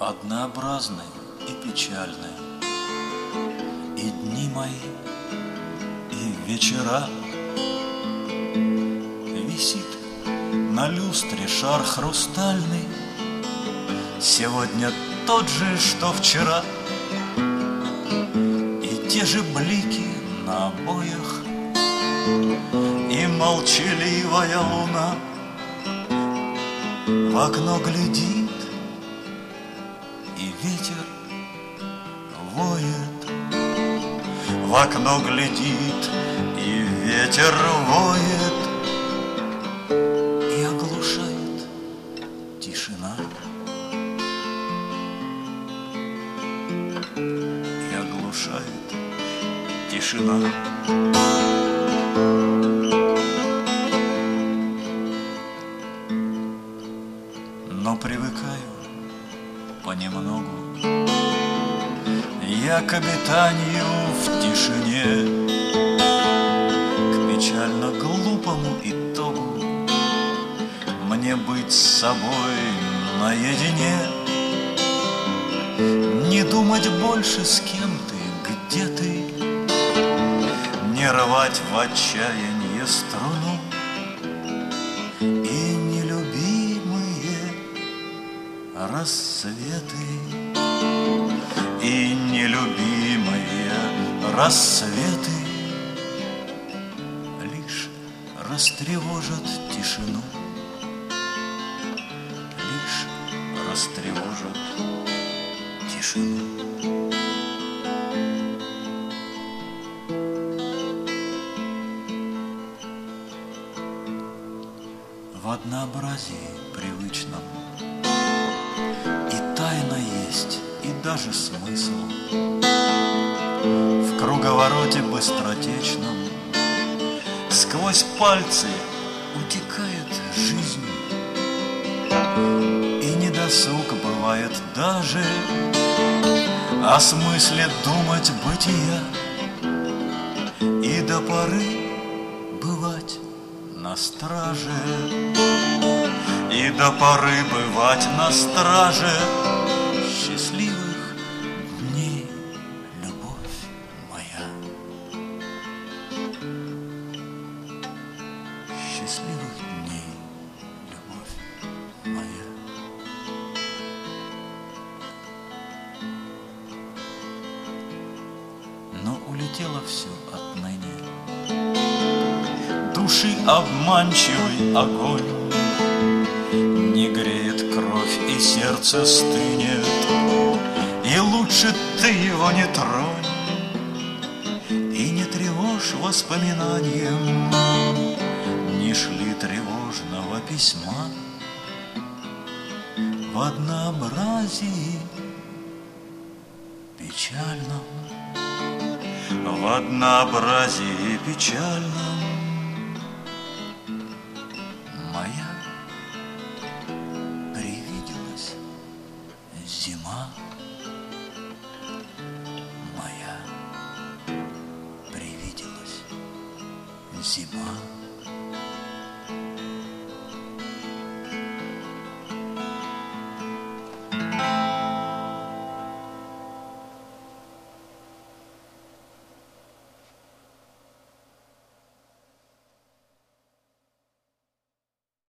однообразны и печальны, и дни мои, и вечера. Висит на люстре шар хрустальный, сегодня тот же, что вчера, и те же блики на обоях, и молчаливая луна в окно глядит, и ветер воет. В окно глядит, и ветер воет, и оглушает тишина. И оглушает тишина. Но привыкаю понемногу я к обитанию в тишине, к печально глупому итогу мне быть с собой наедине, не думать больше, с кем ты, где ты, не рвать в отчаяние струну, и нелюбимые рассветы, и нелюбимые рассветы лишь растревожат тишину, лишь растревожат тишину. В однообразии привычном и тайна есть, и даже смысл. В круговороте быстротечном сквозь пальцы утекает жизнь, и недосуг бывает даже о смысле думать бытия, и до поры бывать на страже, и до поры бывать на страже счастливых дней, любовь моя. Счастливых дней, любовь моя. Но улетело все отныне, души обманчивый огонь не греет кровь, и сердце стынет, и лучше ты его не тронь, и не тревожь воспоминанием, не шли тревожного письма. В однообразии печальном, в однообразии печальном моя привиделась зима, моя привиделась зима.